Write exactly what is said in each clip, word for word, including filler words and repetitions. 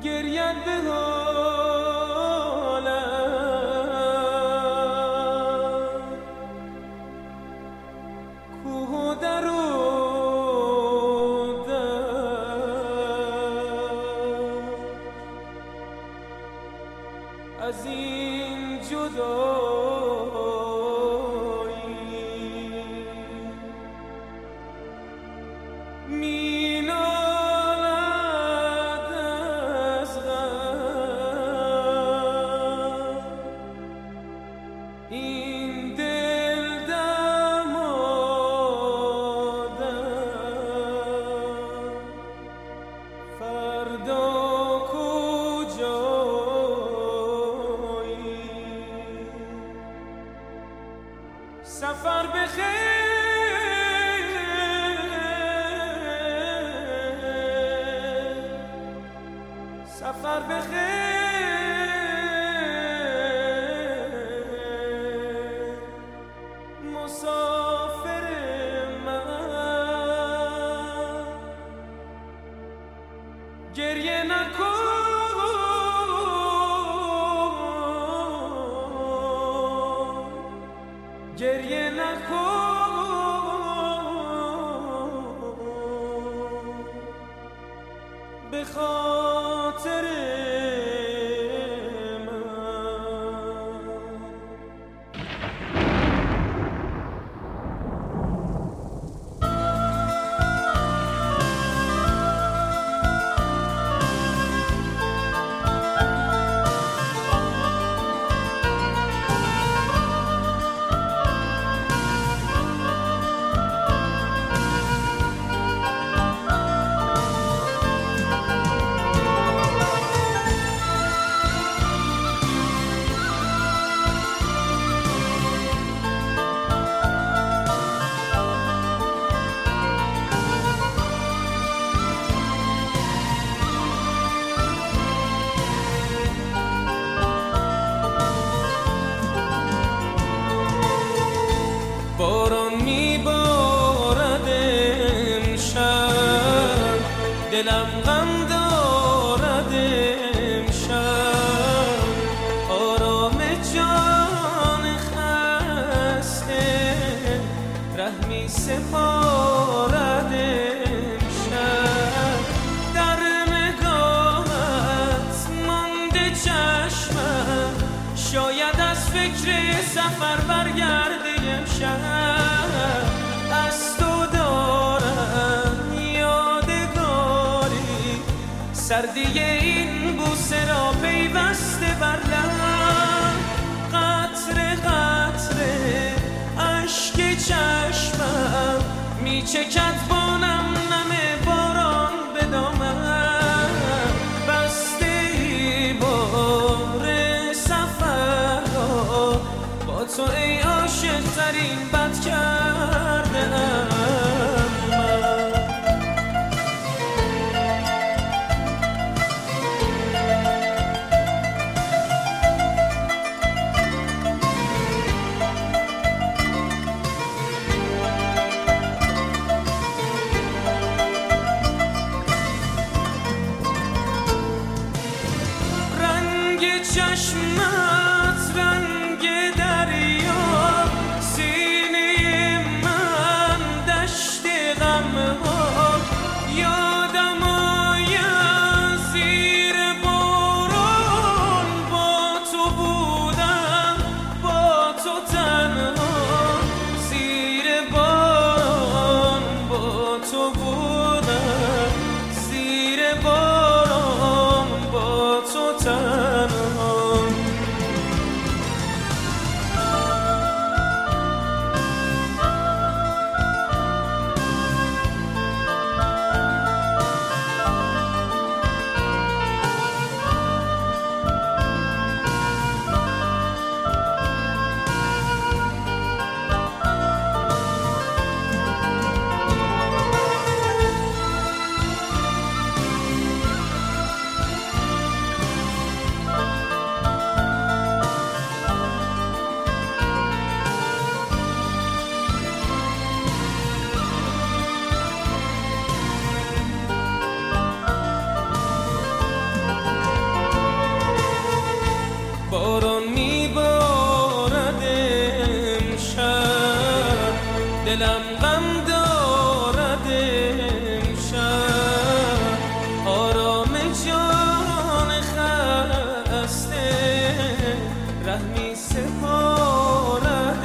گرینده حالم کوه و در و از این جدایی می نالد از غم این دل دمادم فردا سفر بخیر سفر بخیر مسافر من گریه نکن گریه نکن به خاطر باران میبارد امشب دلم غم دارد امشب آرام جان خسته رحمی سپارد امشب در نگاهت مانده چشمم شاید از فکر سفر برگرده امشب از تو دارم یادگاری سردی این بوسه را پیوسته بر لب قطره قطره اشک چشمم میچکد با نم نم باران به دامم بسته ای بار سفر را با تو ای عاشق ترین بد کرده ام دلم غم دارد امشب، آرام جان خسته رحمی سپارد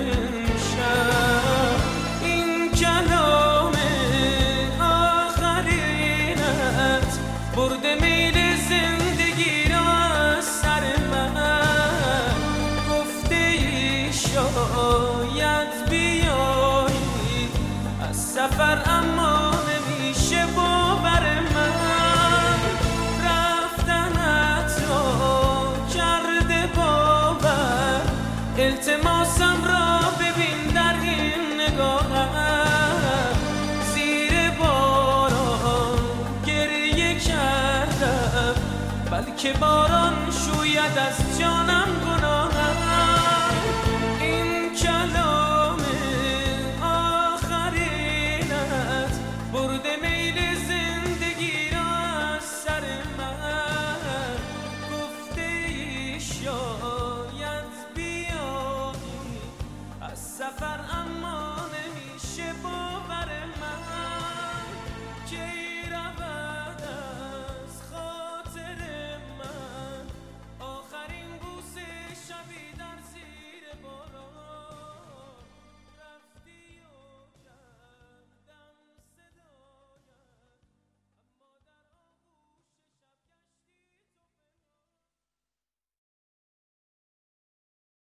امشب. این کلام آخرینت برده میل زندگی را از سر من، گفته ای شاید بیایی از سفر اما نمیشه باور من، رفتنت را کرده باور، التماسم را ببین در این نگاهم، زیر باران گریه کردم بلکه باران شوید از جانم.